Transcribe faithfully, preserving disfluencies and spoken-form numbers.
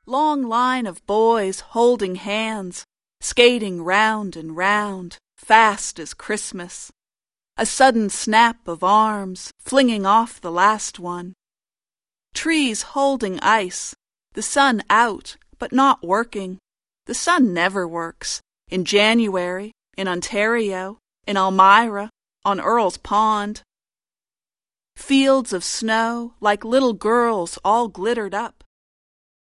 Long line of boys holding hands, skating round and round, fast as Christmas. A sudden snap of arms, flinging off the last one. Trees holding ice, the sun out, but not working. The sun never works. In January, in Ontario, in Elmira, on Earl's Pond. Fields of snow, like little girls all glittered up.